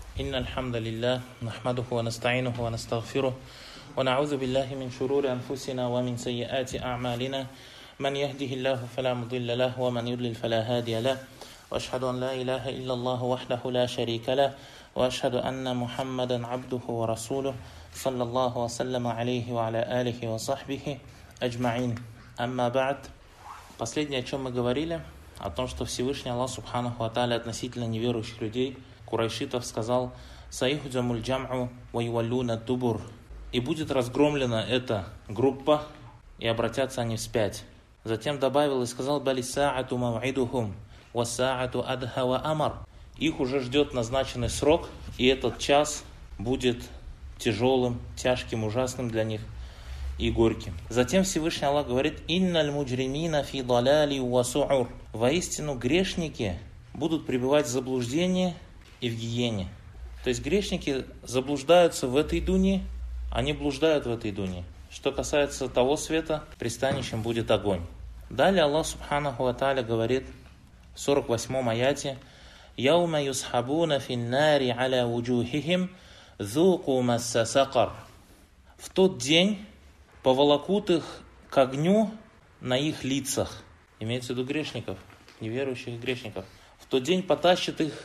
إن الحمد لله نحمده ونستعينه ونستغفره ونعوذ بالله من شرور أنفسنا ومن سيئات أعمالنا من يهده الله فلا مضل له ومن يضلل فلا هادي له وأشهد أن لا إله إلا الله وحده لا شريك له وأشهد أن محمدا عبده ورسوله صلى الله وسلم عليه وعلى آله وصحبه أجمعين. أما بعد. Последнее, о чем мы говорили, о том, что Всевышний Аллах Субханаху ва Тааля относительно неверующих людей, курайшитов, сказал: «Саихудзамуль джам'у ва юваллуна дубур». И будет разгромлена эта группа, и обратятся они вспять. Затем добавил и сказал: «Бали са'ату мав'идухум, ва са'ату адха ва амар». Их уже ждет назначенный срок, и этот час будет тяжелым, тяжким, ужасным для них и горьким. Затем Всевышний Аллах говорит: «Инналь муджримина фи даляли ва су'ур». Воистину грешники будут пребывать в заблуждении и в гиене. То есть грешники заблуждаются в этой дуне, они блуждают в этой дуне. Что касается того света, пристанищем будет огонь. Далее Аллах Субханаху ва Тааля говорит в 48-м аяте: «Яума юсхабуна финнари аля вуджухихим зуку масса сакар». В тот день поволокут их к огню на их лицах. Имеется в виду грешников, неверующих грешников. В тот день потащат их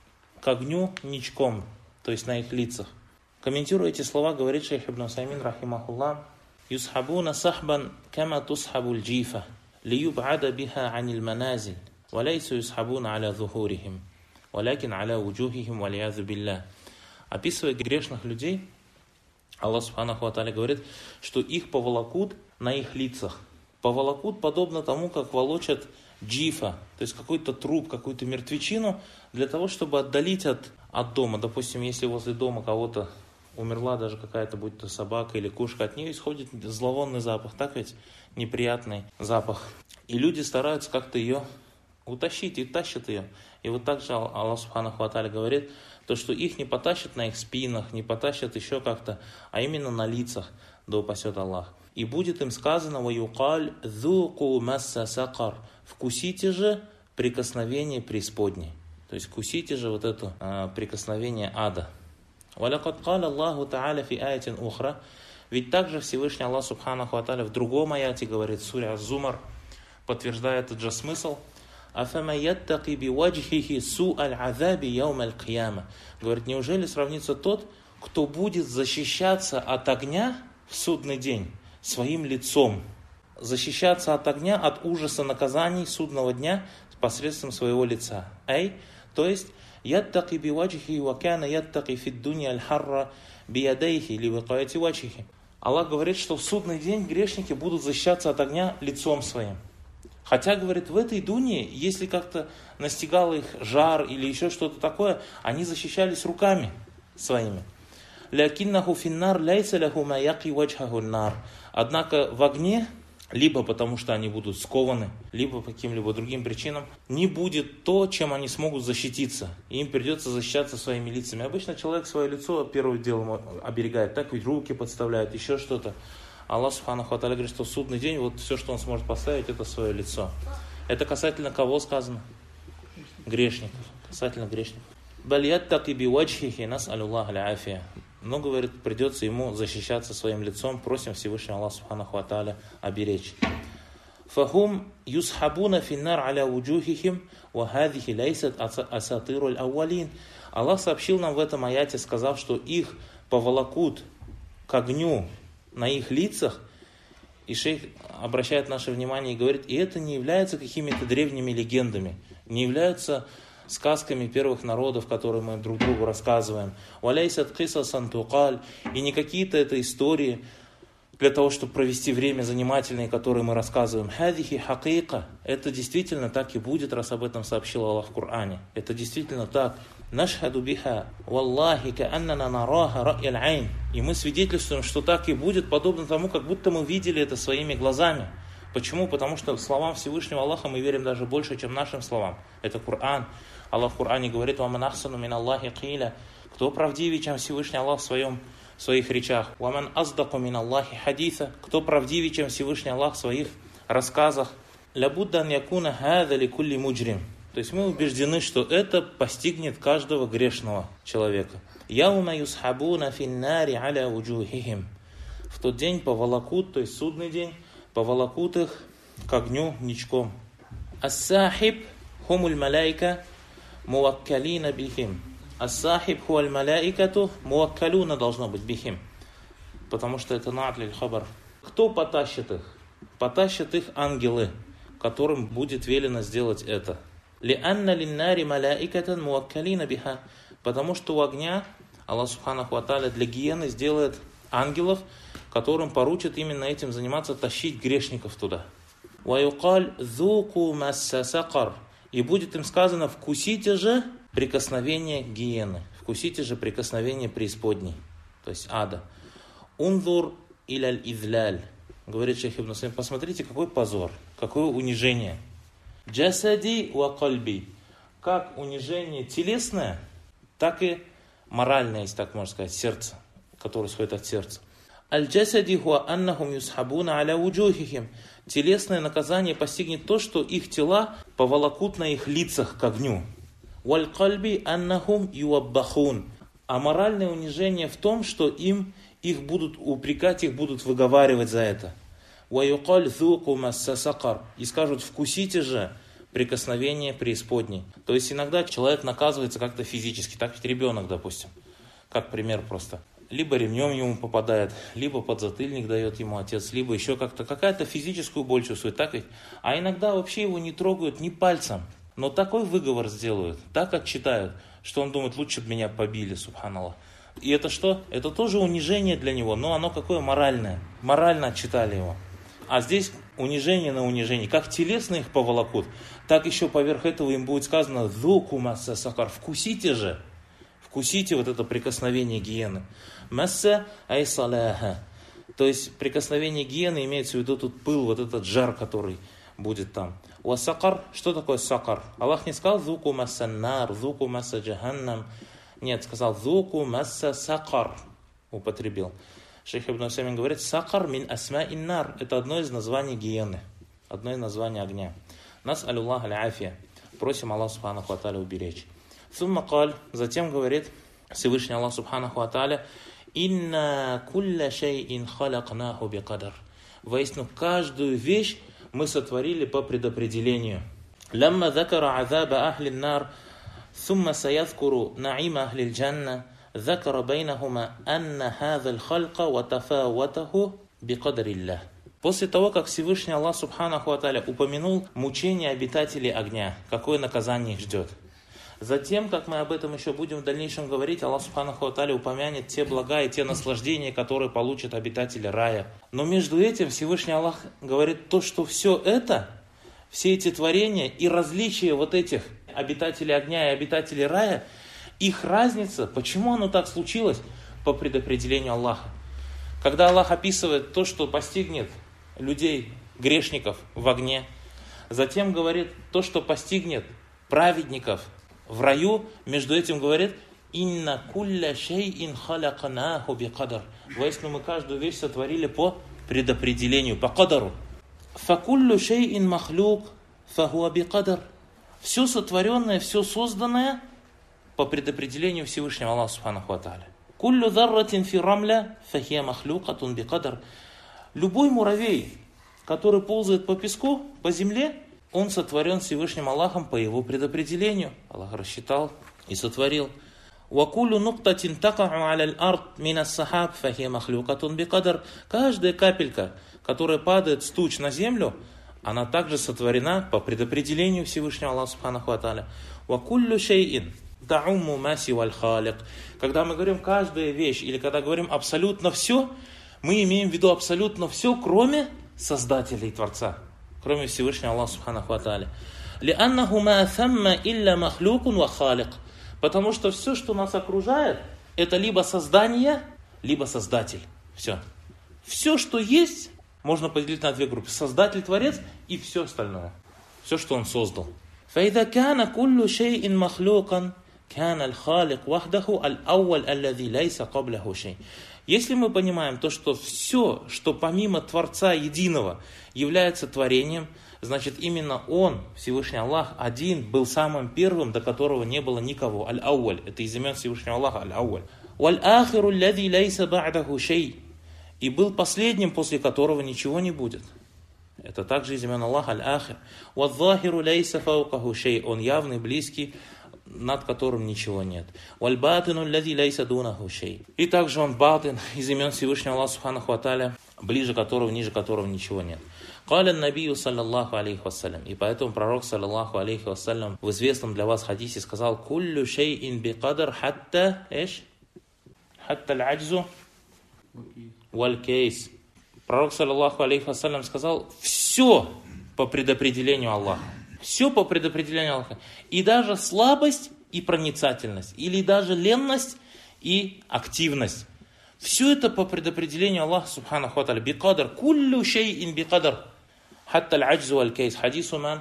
к огню ничком, то есть на их лицах. Комментируя эти слова, говорит шейх Ибн Усаймин рахимахуллах: «Юсхабуна сахбан кама тусхабуль джифа, лиюб'ада биха аниль маназиль, валейсу юсхабуна аля зухурихим, валякин аля вуджухихим валиязу билля». Описывая грешных людей, Аллах Субханаху ва Тааля говорит, что их поволокут на их лицах. Поволокут подобно тому, как волочат джифа, то есть какой-то труп, какую-то мертвечину, для того, чтобы отдалить от дома. Допустим, если возле дома кого-то умерла даже какая-то, будь то собака или кошка, от нее исходит зловонный запах, так ведь? Неприятный запах. И люди стараются как-то ее утащить и тащат ее. И вот так же Аллах Субханаху ва Тааля говорит, то, что их не потащат на их спинах, не потащат еще как-то, а именно на лицах, да упасет Аллах. И будет им сказано: «Ваюкаль зуку масса сакар». Вкусите же прикосновение преисподней. То есть вкусите же вот это прикосновение ада. «Валякад каля Аллаху Та'аля фи аятин ухра». Ведь также Всевышний Аллах Субханаху ва Тааля в другом аяте говорит, суре Az-Зумар, подтверждая этот же смысл: «Афама яттаки бичхихи су'аль азаби яумаль кияма». Говорит, неужели сравнится тот, кто будет защищаться от огня в судный день своим лицом, защищаться от огня, от ужаса наказаний судного дня посредством своего лица. То есть, яттаки бичхихи ва кана яттаки фид дунья аль-харра биядайхи ли вакаяти вачхихи. Аллах говорит, что в судный день грешники будут защищаться от огня лицом своим. Хотя, говорит, в этой дуне, если как-то настигал их жар или еще что-то такое, они защищались руками своими. «Лякиннаху финнар ляйса ляху ма яки ваджхаху нар». Однако в огне, либо потому что они будут скованы, либо по каким-либо другим причинам, не будет то, чем они смогут защититься. Им придется защищаться своими лицами. Обычно человек свое лицо первым делом оберегает, так ведь руки подставляет, еще что-то. Аллах Субханаху ва Тааля говорит, что в судный день вот все, что он сможет поставить, это свое лицо. Это касательно кого сказано? Грешников. Касательно грешников. «Бальяттаки бичхихи нас'алюллаха аль-афия». Но, говорит, придется ему защищаться своим лицом. Просим Всевышнего Аллаха Субханаху ва Тааля оберечь. «Фахум юсхабуна финнар аля вуджухихим ва хадихи лайсат асатиру аль-аувалин». Аллах сообщил нам в этом аяте, сказав, что их поволокут к огню на их лицах, и шейх обращает наше внимание и говорит, и это не является какими-то древними легендами, не являются сказками первых народов, которые мы друг другу рассказываем. «Валяйсат кисасан тукаль», и не какие-то это истории для того, чтобы провести время занимательное, которые мы рассказываем. «Хадихи хакика», это действительно так и будет, раз об этом сообщил Аллах в Коране. Это действительно так. «Нашхаду биха, валлахи кааннана нараха ра'яль айн». И мы свидетельствуем, что так и будет, подобно тому, как будто мы видели это своими глазами. Почему? Потому что словам Всевышнего Аллаха мы верим даже больше, чем нашим словам. Это Коран. Аллах в Коране говорит: «Ваман ахсану мин Аллахи киля». Кто правдивее, чем Всевышний Аллах в своих речах? «Ваман аздаку мин Аллахи хадиса». Кто правдивее, чем Всевышний Аллах в своих рассказах? «Лябуддан якуна хада ли кулли муджрим». То есть мы убеждены, что это постигнет каждого грешного человека. «Яума юсхабуна финнари аля уджухихим». В тот день поволокут, то есть судный день, поволокут их к огню ничком. «Ас-сахиб хумуль малайка муаккалина бихим». «Ас-сахиб хуаль малайкату муаккалуна» должно быть бихим. Потому что это на'тлиль хабар. Кто потащит их? Потащат их ангелы, которым будет велено сделать это. «Ли'анна линнари малаикатан муаккалина биха». Потому что у огня Аллах Субханаху ва Тааля для гиены сделает ангелов, которым поручат именно этим заниматься, тащить грешников туда. «Ваюкаль зуку масса сакар». И будет им сказано: вкусите же прикосновение гиены, вкусите же прикосновение преисподней, то есть ада. «Унзур иляль изляль». Говорит шейх Ибн Усаймин, посмотрите, какой позор, какое унижение. «Джасади ва кальби». Как унижение телесное, так и моральное, если так можно сказать, сердце, которое исходит от сердца. «Аль-джасади хуа аннахум юсхабуна аля уджухихим». Телесное наказание постигнет то, что их тела поволокут на их лицах к огню. «Валь-кальби аннахум юаббахун». А моральное унижение в том, что их будут упрекать, их будут выговаривать за это. «Ваюкаль зуку масса сакар». И скажут: вкусите же прикосновение преисподней. То есть иногда человек наказывается как-то физически. Так ведь ребенок, допустим, как пример просто. Либо ремнем ему попадает, либо подзатыльник дает ему отец, либо еще как-то какая-то физическую боль чувствует. Так ведь? А иногда вообще его не трогают ни пальцем. Но такой выговор сделают, так отчитают, что он думает: лучше бы меня побили, субханаллах. И это что? Это тоже унижение для него, но оно какое? Моральное. Морально отчитали его. А здесь унижение на унижение. Как телесно их поволокут, так еще поверх этого им будет сказано: «Зуку масса сакар». Вкусите же. Вкусите вот это прикосновение гиены. Масса айсаляха. То есть прикосновение гиены имеется в виду тут пыл, вот этот жар, который будет там. У сакар, что такое сакар? Аллах не сказал: «Зуку масса нар», «Зуку масса джаханнам». Нет, сказал: «Зуку масса сакар». Употребил. Шейх Ибн Усаймин говорит: «Сакар мин асма иннар». Это одно из названий гиены, одно из названий огня. Нас алюллах аль-афия. Просим Аллах Субханаху ва Тааля уберечь. Сумма каль. Затем говорит Всевышний Аллах Субханаху ва Тааля: «Инна кулля шейин халакнаху бикадар». Воистину, каждую вещь мы сотворили по предопределению. «Ламма закара азаба ахли нар, сумма саязкуру наима ахли джанна, закара байнахума анна хазаль халка ва тафаватаху бикадариллах». После того, как Всевышний Аллах Субханаху ва Тааля упомянул мучения обитателей огня, какое наказание их ждет. Затем, как мы об этом еще будем в дальнейшем говорить, Аллах Субханаху ва Тааля упомянет те блага и те наслаждения, которые получат обитатели рая. Но между этим Всевышний Аллах говорит то, что все это, все эти творения и различия вот этих обитателей огня и обитателей рая, их разница, почему оно так случилось, по предопределению Аллаха. Когда Аллах описывает то, что постигнет людей, грешников в огне, затем говорит то, что постигнет праведников в раю, между этим говорит: «Инна кулля шейин халакнаху бикадар». Воистину мы каждую вещь сотворили по предопределению, по кадару. «Факуллю шейин махлюк фахуа бикадар». Все сотворенное, все созданное по предопределению Всевышнего Аллаха Субханаху ва Тааля. «Куллю зарратин фи рамля фахия махлюкатун бикадар». Любой муравей, который ползает по песку, по земле, он сотворен Всевышним Аллахом по его предопределению. Аллах рассчитал и сотворил. «Вакулю нуктатин такау аля ард минас сахаб фахия махлюкатун бикадар». Каждая капелька, которая падает с туч на землю, она также сотворена по предопределению Всевышнего Аллаха Субханаху ва Тааля. «Вакуллю шейин таумму маси валь халик». Когда мы говорим каждая вещь, или когда говорим абсолютно все, мы имеем в виду абсолютно все, кроме Создателя и Творца, кроме Всевышнего Аллаха Субханаху ва Тааля. «Лианнаху ма самма илля махлюкун ва халик». Потому что все, что нас окружает, это либо создание, либо Создатель. Все. Все, что есть, можно поделить на две группы: Создатель, Творец и все остальное. Все, что Он создал. «Фаида кана куллю шейин махлюкан, кана аль-халик вахдаху аль-ауаль аллади лайса кабляху шей». Если мы понимаем то, что все, что помимо Творца Единого является творением, Значит, именно Он, Всевышний Аллах, один был самым первым, до которого не было никого. Аль-Ауаль. Это из имен Всевышнего Аллаха. Аль-Ауаль. Валь-Ахиру ллади лейса ба'даху шей. И был последним, после которого ничего не будет. Это также из имен Аллаха. Аль-Ахир. Валь-Захиру лейса фаукаху шей. Он явный, близкий, над которым ничего нет. Валь-Батину ллади лейса дунаху шей. И также он Батин, из имен Всевышнего Аллаха Субханаху ва Тааля, ближе которого, ниже которого ничего нет. Каля набию саллаллаху алейхи вассалям. И поэтому пророк саллаллаху алейхи вассалям в известном для вас хадисе сказал: «Куллю шейин бикадр хатта эш? Хатта аль-аджзу валь-кейс». Пророк саллаллаху алейхи вассалям сказал: все по предопределению Аллаха. Все по предопределению Аллаха. И даже слабость и проницательность. Или даже ленность и активность. Все это по предопределению Аллаха субханаху ва тааля. Бикадр. Куллю шейин бикадр. Хатта аль-аджзу валь-кейс. Хадису ман?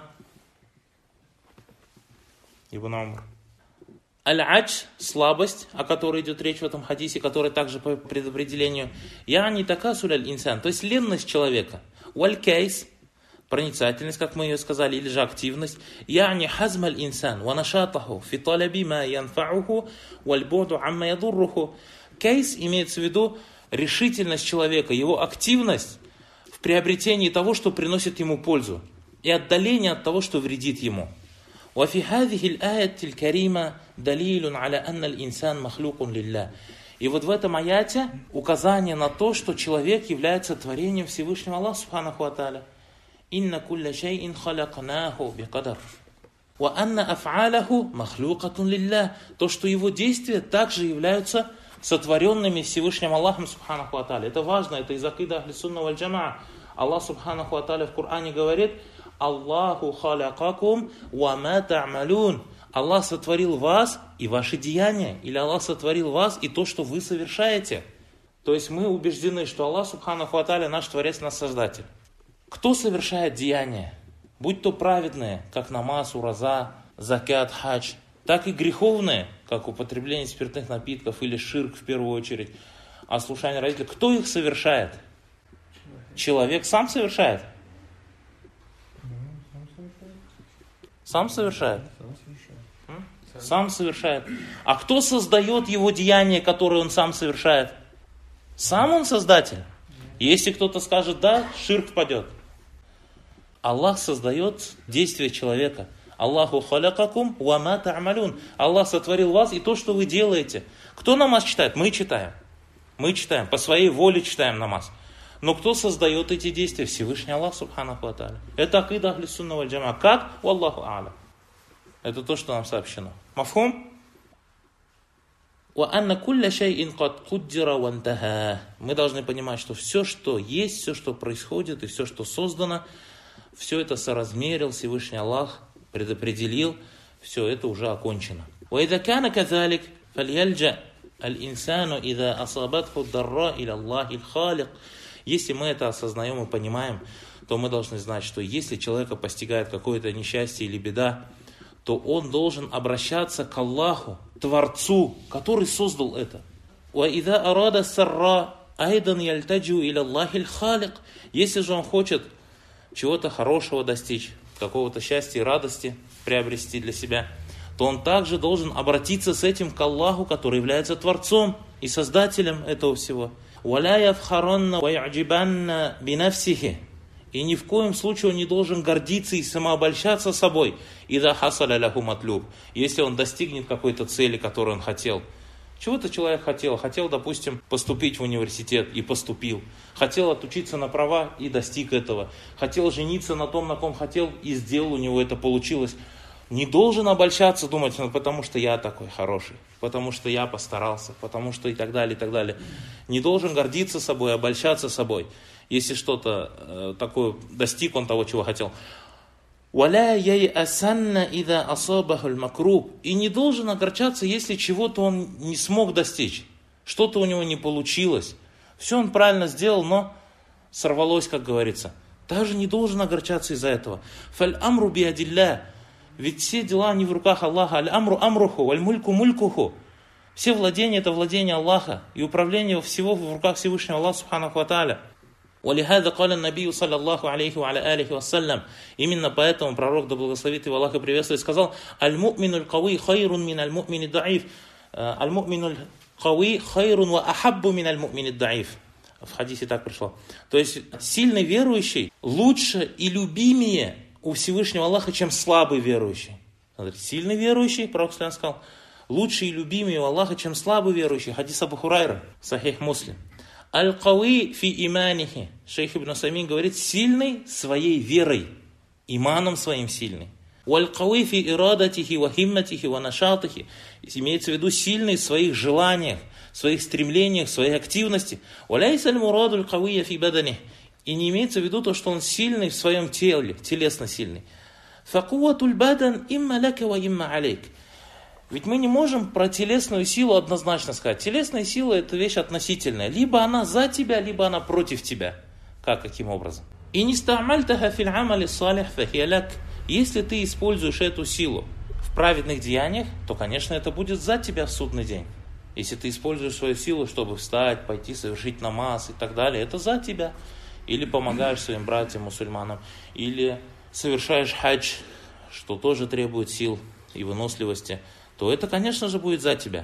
Ибн Умар. Аль-адж, слабость, о которой идет речь в этом хадисе, которая также по предопределению. Яни такасуль аль-инсан, то есть ленность человека. Валь-кейс, проницательность, как мы ее сказали, или же активность. Яни хазм аль-инсан, ва нашатаху, фи талаби ма янфауху, валь-буду амма ядурруху. Кейс имеется в виду решительность человека, его активность в приобретении того, что приносит ему пользу, и отдаление от того, что вредит ему. وفي هذه الآية الكريمة دليل على أن الإنسان مخلوق لله. И вот в этом аяте указание на то, что человек является творением Всевышнего Аллаха Субханаху ва Тааля. إن كل شيء خلقناه بقدر وأن أفعاله مخلوقة لله. То, что его действия также являются сотворенными Всевышним Аллахом Субханаху ва Тааля. Это важно, это из акида ахли сунна валь джамаа. Аллах Субханаху ва Тааля в Коране говорит: Аллаху халякакум ва ма та'малун. Аллах сотворил вас и ваши деяния. Или Аллах сотворил вас и то, что вы совершаете. То есть мы убеждены, что Аллах Субханаху ва Тааля наш Творец, наш Создатель. Кто совершает деяния? Будь то праведные, как намаз, ураза, закят, хадж, так и греховные, как употребление спиртных напитков или ширк в первую очередь, ослушание родителей. Кто их совершает? Человек сам совершает? Сам совершает? Сам совершает. А кто создает его деяния, которые он сам совершает? Сам он создатель. Если кто-то скажет да, ширк падет. Аллах создает действия человека. Аллаху халякакум ва ма та'малун. Аллах сотворил вас и то, что вы делаете. Кто намаз читает? Мы читаем. Мы читаем. По своей воле читаем намаз. Но кто создает эти действия? Всевышний Аллах Субханаху ва Тааля. Это акида ахли сунна валь джамаа. Как? Валлаху а'лам. Это то, что нам сообщено. Мафхум? Мы должны понимать, что все, что есть, все, что происходит и все, что создано, все это соразмерил Всевышний Аллах, предопределил, все это уже окончено. Если мы это осознаем и понимаем, то мы должны знать, что если человека постигает какое-то несчастье или беда, то он должен обращаться к Аллаху, Творцу, который создал это. Если же он хочет чего-то хорошего достичь, какого-то счастья и радости приобрести для себя, то он также должен обратиться с этим к Аллаху, который является Творцом и Создателем этого всего. И ни в коем случае он не должен гордиться и самообольщаться собой, если он достигнет какой-то цели, которую он хотел. Чего-то человек хотел, допустим, поступить в университет и поступил. Хотел отучиться на права и достиг этого. Хотел жениться на том, на ком хотел, и сделал, у него это получилось. Не должен обольщаться, думать, потому что я такой хороший, потому что я постарался, потому что и так далее, и так далее. Не должен гордиться собой, обольщаться собой. Если что-то такое достиг он того, чего хотел. И не должен огорчаться, если чего-то он не смог достичь. Что-то у него не получилось. Все он правильно сделал, но сорвалось, как говорится. Даже не должен огорчаться из-за этого. Ведь все дела не в руках Аллаха. Аль-амру амруху, валь-мульку мулькуху. Все владения — это владение Аллаха. И управление всего в руках Всевышнего Аллаха Субханаху ва Тааля. وَلِهَذَا قَالَ النَّبِيُّ صَلَّى اللَّهُ عَلَيْهِ وَعَلَى آلِهِ وَسَلَّمَ. Именно поэтому пророк, да благословит его Аллах и приветствует, сказал: «Аль-му'мину аль-кавий хайрун мин аль-му'мини да'иф». «Аль-му'мину аль-кавий хайрун ва ахаббу мин аль-му'мини да'иф». В хадисе так пришло. То есть сильный верующий лучше и любимее у Всевышнего Аллаха, чем слабый верующий. Смотрите, сильный верующий, пророк сказал, лучше и любимее у Аллаха, чем слабый верующий. Хадис Абу Хурайра, Сахих Муслим. Аль-кавий фи иманихи. Шейх Ибн Усаймин говорит, сильный своей верой, иманом своим сильный. Валь-кавий фи ирадатихи ва химматихи ва нашатихи. Имеется в виду сильный в своих желаниях, в своих стремлениях, в своей активности. Валяйса аль-мураду аль-кавия фи бадани. И не имеется в виду то, что он сильный в своем теле, телесно сильный. Факуатуль бадан имма лака ва имма алейк. Ведь мы не можем про телесную силу однозначно сказать. Телесная сила – это вещь относительная. Либо она за тебя, либо она против тебя. Каким образом? И не ста'мальтаха фил амали салих фахиаляк. Если ты используешь эту силу в праведных деяниях, то, конечно, это будет за тебя в судный день. Если ты используешь свою силу, чтобы встать, пойти совершить намаз и так далее, это за тебя. Или помогаешь своим братьям-мусульманам, или совершаешь хадж, что тоже требует сил и выносливости, то это, конечно же, будет за тебя.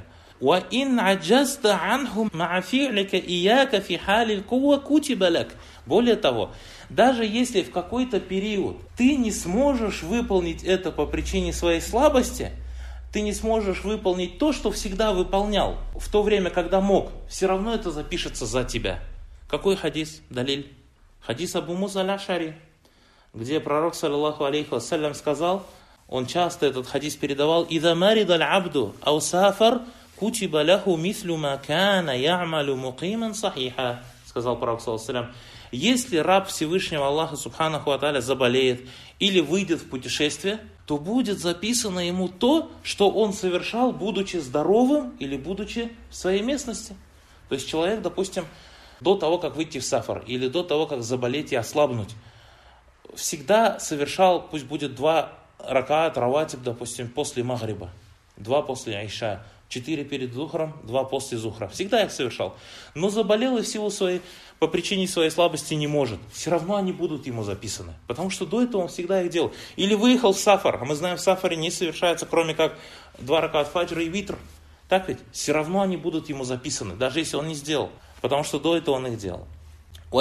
Более того, даже если в какой-то период ты не сможешь выполнить это по причине своей слабости, ты не сможешь выполнить то, что всегда выполнял в то время, когда мог, все равно это запишется за тебя. Какой хадис? Далиль. Хадис Абу Муса аль-Аш'ари, где пророк, саллаллаху алейхи вассалям, сказал, он часто этот хадис передавал, «Иза марида аль-абду ау сафар, кутиба лаху мислю ма кана я'малю мукиман сахиха», сказал пророк, саллаллаху алейхи вассалям. Если раб Всевышнего Аллаха, субханаху ва тааля, заболеет или выйдет в путешествие, то будет записано ему то, что он совершал, будучи здоровым или будучи в своей местности. То есть человек, допустим, до того, как выйти в сафар, или до того, как заболеть и ослабнуть, всегда совершал, пусть будет 2 ракаат раватиб, допустим, после магриба, 2 после айша, 4 перед зухром, 2 после зухра. Всегда их совершал. Но заболел и всего по причине своей слабости не может. Все равно они будут ему записаны. Потому что до этого он всегда их делал. Или выехал в сафар, а мы знаем, в сафаре не совершается, кроме как 2 ракаат фаджра и витр. Так ведь? Все равно они будут ему записаны, даже если он не сделал. Потому что до этого он их делал. Но,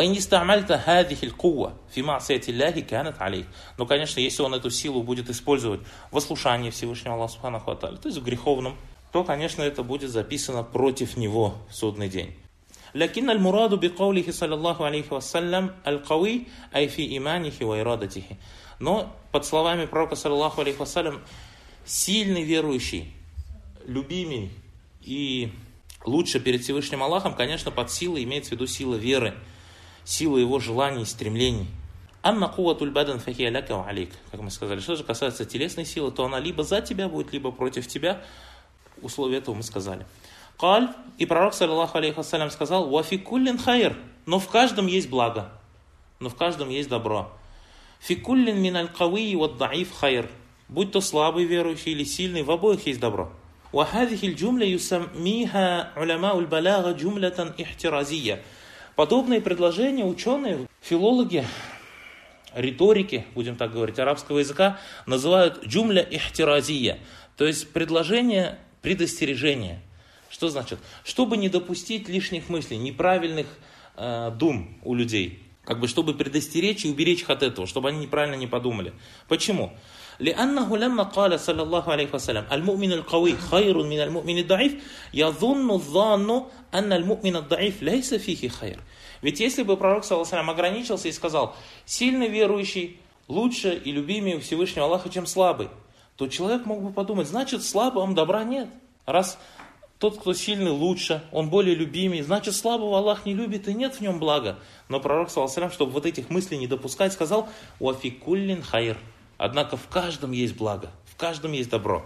конечно, если он эту силу будет использовать в ослушании Всевышнего Аллаха субханаху ва тааля, то есть в греховном, то, конечно, это будет записано против него в судный день. لكن المراد بقوله صلى الله عليه وسلم القوي أي في إيمانه وإرادته. Но под словами пророка саллаллаху алейхи вассалям, сильный верующий, любимый и лучше перед Всевышним Аллахом, конечно, под силой имеется в виду сила веры, сила его желаний и стремлений. Амма куватуль бадан фахия ляка ва алейк. Как мы сказали, что же касается телесной силы, то она либо за тебя будет, либо против тебя. Условия этого мы сказали. Каль, и пророк, саллаллаху алейхи вассалям, сказал, «Ва фи куллин хайр», но в каждом есть благо, но в каждом есть добро. «Фи куллин мин аль-кавии ва даиф хайр», будь то слабый верующий или сильный, в обоих есть добро. «Ва хадихи аль-джумля юсаммиха уляма уль-балага джумлятан ихтиразия». Подобные предложения ученые, филологи, риторики, будем так говорить, арабского языка, называют джумля ихтиразия, то есть предложение предостережения. Что значит? Чтобы не допустить лишних мыслей, неправильных дум у людей. Чтобы предостеречь и уберечь их от этого, чтобы они неправильно не подумали. Почему? لأنه لما قال صلى الله عليه وسلم المؤمن القوي خير من المؤمن الضعيف يظن الظان أن المؤمن الضعيف ليس فيه خير. Ведь если бы пророк саллаллаху алейхи ва саллям ограничился и сказал, сильный верующий лучше и любимее Всевышнего Аллаха, чем слабый, то человек мог бы подумать, значит, в слабом добра нет. Раз тот, кто сильный, лучше, он более любимый, значит, слабого Аллах не любит и нет в нем блага. Но пророк саллаллаху алейхи ва саллям, чтобы вот этих мыслей не допускать, сказал, «Ва фи куллин хайр». Однако в каждом есть благо, в каждом есть добро.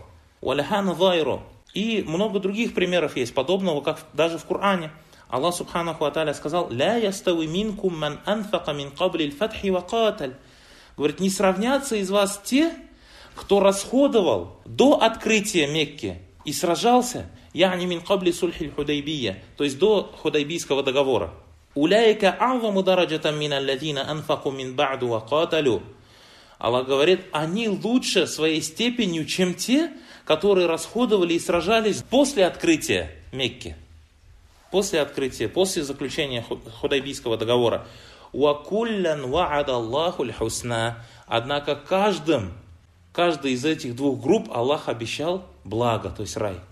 И много других примеров есть подобного, как даже в Коране. Аллах субханаху ва тааля сказал, «Ля ястави минкум ман анфака мин кабли аль-фатхи ва каталь». Говорит, не сравнятся из вас те, кто расходовал до открытия Мекки и сражался, я'ни мин кабли сульхи аль-худайбия, то есть до худайбийского договора. Уляйка а'заму дараджатан мин аллазина анфаку мин ба'ду ва каталю. Аллах говорит, они лучше своей степенью, чем те, которые расходовали и сражались после открытия Мекки. После открытия, после заключения Худайбийского договора. «Вакуллян ва'ада Аллаху л-хусна». Однако каждой из этих двух групп Аллах обещал благо, то есть рай.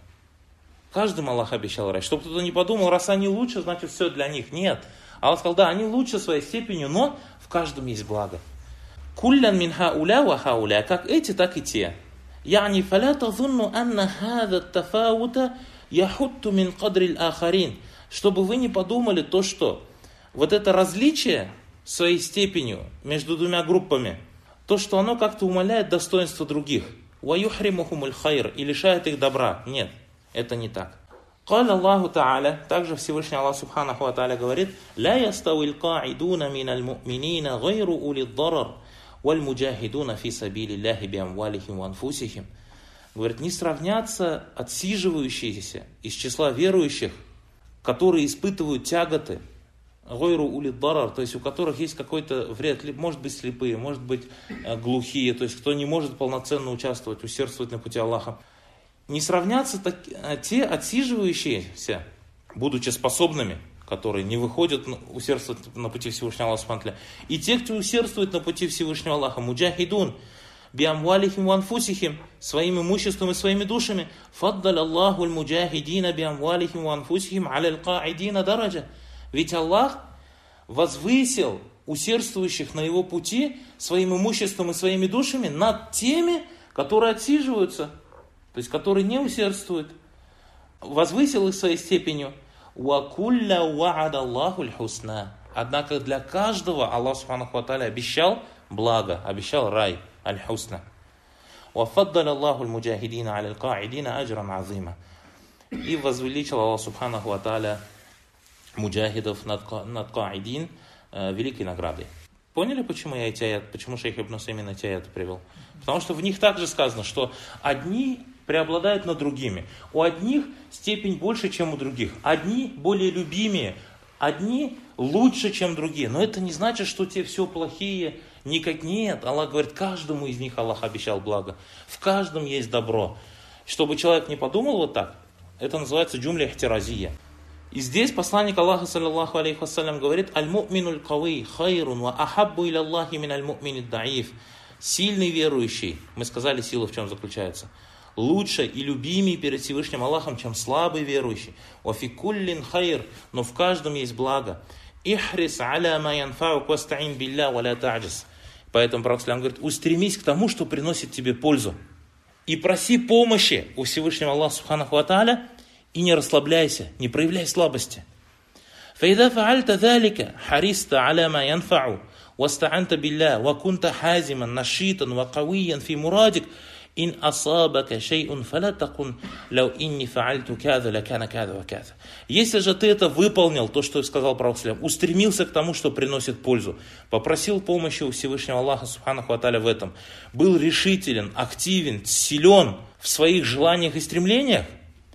Каждым Аллах обещал рай. Чтобы кто-то не подумал, раз они лучше, значит все для них. Нет. Аллах сказал, да, они лучше своей степенью, но в каждом есть благо. «Куллян мин хауля ва хауля». Как эти, так и те. «Я'ни фаля тазунну анна хаза тафаута яхутту мин кадри л-ахарин». Чтобы вы не подумали то, что вот это различие своей степенью между двумя группами, то, что оно как-то умаляет достоинство других. «Ва юхримухумуль хайр» и лишает их добра. Нет, это не так. قال الله تعالى, также Всевышний Аллах Субханаху ва Тааля говорит, لا يستوي القاعدون من المؤمنين غير أولي الضرر والمجاهدون في سبيل الله بأموالهم وأنفسهم. Говорит, не сравнятся отсиживающиеся из числа верующих, которые испытывают тяготы, гойру ули дарар, то есть у которых есть какой-то вред, может быть слепые, может быть глухие, то есть кто не может полноценно участвовать, усердствовать на пути Аллаха. Не сравнятся те отсиживающиеся, будучи способными, которые не выходят усердствовать на пути Всевышнего Аллаха Субхану ва Тааля, и те, кто усердствует на пути Всевышнего Аллаха, муджахидун, биамвалихим ванфусихим, своим имуществом и своими душами. Фаддаль Аллаху аль-муджахидина биамвалихим ванфусихим аля аль-каидина дараджа. Ведь Аллах возвысил усердствующих на его пути своим имуществом и своими душами над теми, которые отсиживаются, то есть которые не усердствуют. Возвысил их своей степенью. Вакулля ва'ада Аллаху аль-хусна. Однако для каждого Аллах Субханаху ва Тааля обещал благо, обещал рай. Аль-Хусна. وَفَضَّلَ اللَّهُ الْمُجَاهِدِينَ عَلَى الْقَاعِدِينَ أَجْرًا عَظِيمًا. И возвеличил Аллах Субханаху ва Тааля муджахидов над каидин великой наградой. Поняли, почему шейх Ибн Усаймин эти аяты привел? Потому что в них также сказано, что одни преобладают над другими. У одних степень больше, чем у других. Одни более любимые, одни лучше, чем другие. Но это не значит, что те все плохие. Никак нет. Аллах говорит, каждому из них Аллах обещал благо. В каждом есть добро. Чтобы человек не подумал вот так, это называется джумля ихтиразия. И здесь посланник Аллаха, саллаллаху алейхи вассалям, говорит, аль-му'минуль кавий хайрун ва ахаббу иля Аллахи мин аль-му'минид даиф. Сильный верующий, мы сказали, сила в чем заключается, лучше и любимее перед Всевышним Аллахом, чем слабый верующий. Ва фи куллин хайр, но в каждом есть благо. Ихрис аля ма янфаук вастаин билля ва ля та'джис. Поэтому Пророк говорит, устремись к тому, что приносит тебе пользу. И проси помощи у Всевышнего Аллаха Субханаху ва Тааля, и не расслабляйся, не проявляй слабости. فَإِذَا فَعَلْتَ ذَلِكَ حَرِصْتَ عَلَى مَا يَنْفَعُ وَاسْتَعَنْتَ بِاللَّهِ وَكُنْتَ حَازِمًا نَشِيطًا وَقَوِيًّا فِي مُرَادِكَ إِنْ أَصَابَكَ شَيْءٌ فَلَا تَقُلْ لَوْ إِنِّي فَعَلْتُ كَذَا لَكَانَ كَذَا وَكَذَا. Если же ты это выполнил, то, что сказал Пророк, устремился к тому, что приносит пользу, попросил помощи у Всевышнего Аллаха Субханаху ва Тааля в этом, был решителен, активен, силен в своих желаниях и стремлениях,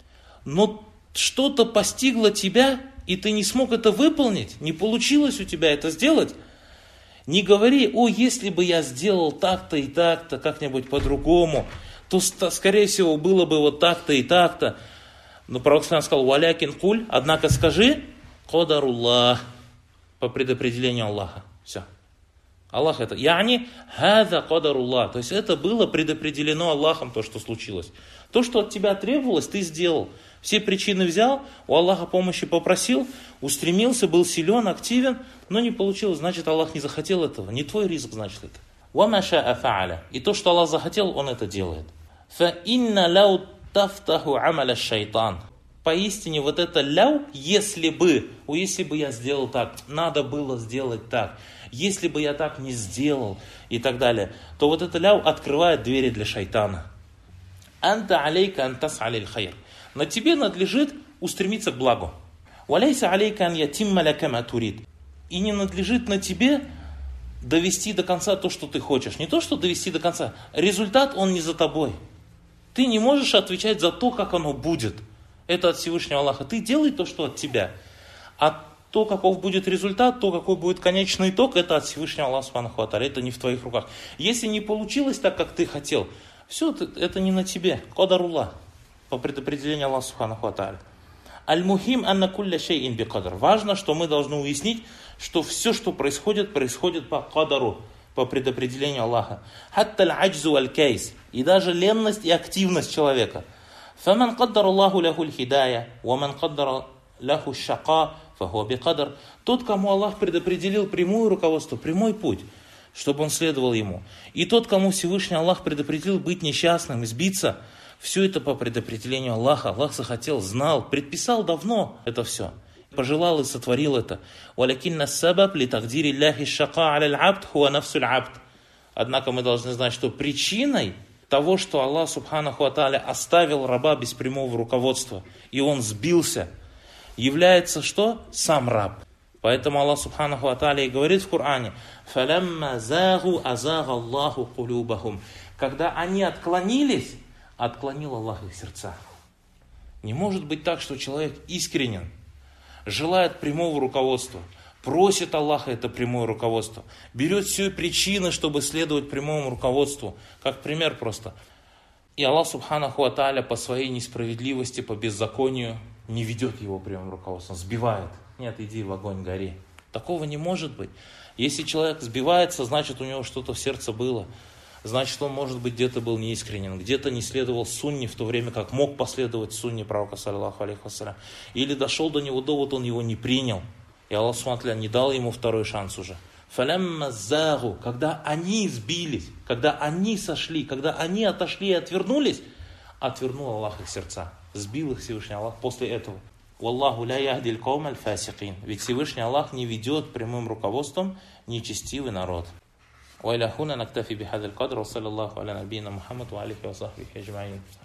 но что-то постигло тебя, и ты не смог это выполнить, не получилось у тебя это сделать, не говори, если бы я сделал так-то и так-то, как-нибудь по-другому, то, скорее всего, было бы вот так-то и так-то. Но Пророк сказал, валякин куль, однако скажи, кадаруллах, по предопределению Аллаха. Все. Аллах это, яни хаза кадаруллах, то есть это было предопределено Аллахом, то, что случилось. То, что от тебя требовалось, ты сделал. Все причины взял, у Аллаха помощи попросил, устремился, был силен, активен, но не получилось, значит Аллах не захотел этого, не твой ризк, значит это. وَمَا شَاءَ فَعَلَ. И то, что Аллах захотел, Он это делает. فَإِنَّ لَوْ تَفْتَحُ عَمَلَ الشَّيْطَانِ. Поистине вот это ляу, если бы я сделал так, надо было сделать так, если бы я так не сделал и так далее, то вот это ляу открывает двери для шайтана. «Анта алейка антас алиль хайр». На тебе надлежит устремиться к благу. «Валяйса алейка ан ятимма ляка ма турид». И не надлежит на тебе довести до конца то, что ты хочешь. Не то, что довести до конца. Результат, он не за тобой. Ты не можешь отвечать за то, как оно будет. Это от Всевышнего Аллаха. Ты делай то, что от тебя. А То, каков будет результат, то, какой будет конечный итог, это от Всевышнего Аллаха Субханаху ва Тааля, это не в твоих руках. Если не получилось так, как ты хотел, все, это не на тебе. Кадаруллах, по предопределению Аллаха Субханаху ва Тааля. Аль-мухим анна кулля шейин би кадар. Важно, что мы должны уяснить, что все, что происходит, происходит по кадару, по предопределению Аллаха. Хатта аль-аджзу аль-кейс. И даже ленность и активность человека. Фаман каддар Аллаху ляху аль-хидая, ваман каддар ляху шака, фахуа би кадар. Тот, кому Аллах предопределил прямое руководство, прямой путь, чтобы он следовал ему. И тот, кому Всевышний Аллах предопределил быть несчастным, избиться, все это по предопределению Аллаха. Аллах захотел, знал, предписал давно это все. Пожелал и сотворил это. Однако мы должны знать, что причиной того, что Аллах Субханаху ва Тааля оставил раба без прямого руководства, и он сбился, является что? Сам раб. Поэтому Аллах Субханаху ва Тааля и говорит в Коране: когда они отклонились, отклонил Аллах их сердца. Не может быть так, что человек искренен, желает прямого руководства, просит Аллаха это прямое руководство, берет все причины, чтобы следовать прямому руководству. Как пример просто. И Аллах Субханаху ва Тааля по своей несправедливости, по беззаконию не ведет его прямым руководством, сбивает. Нет, иди в огонь, гори. Такого не может быть. Если человек сбивается, значит у него что-то в сердце было. Значит, он, может быть, где-то был неискренен, где-то не следовал сунне в то время, как мог последовать сунне пророка, саллаллаху алейхи вассалям. Или дошел до него довод, он его не принял. И Аллах Субхану не дал ему второй шанс уже. Фалямма загу, когда они сбились, когда они сошли, когда они отошли и отвернулись, отвернул Аллах их сердца. Сбил их Всевышний Аллах после этого. Валлаху ля яхдиль каум аль-фасикин. Ведь Всевышний Аллах не ведет прямым руководством нечестивый народ. وإلى هنا نكتفي بهذا القدر وصلى الله على نبينا محمد وعلى آله وصحبه أجمعين.